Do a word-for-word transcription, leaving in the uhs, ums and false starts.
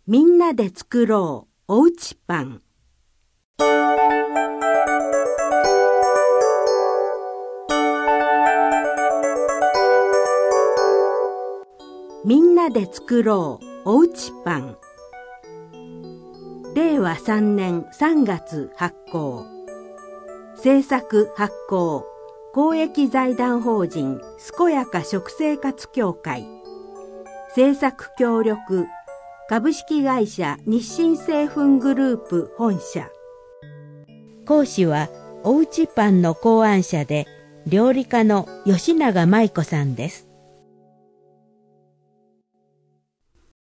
みんなで作ろうおうちパン。みんなで作ろうおうちパン。れいわさんねんさんがつ発行。制作発行公益財団法人健やか食生活協会。制作協力株式会社日清製粉グループ本社。講師はおうちパンの考案者で料理家の吉永舞子さんです。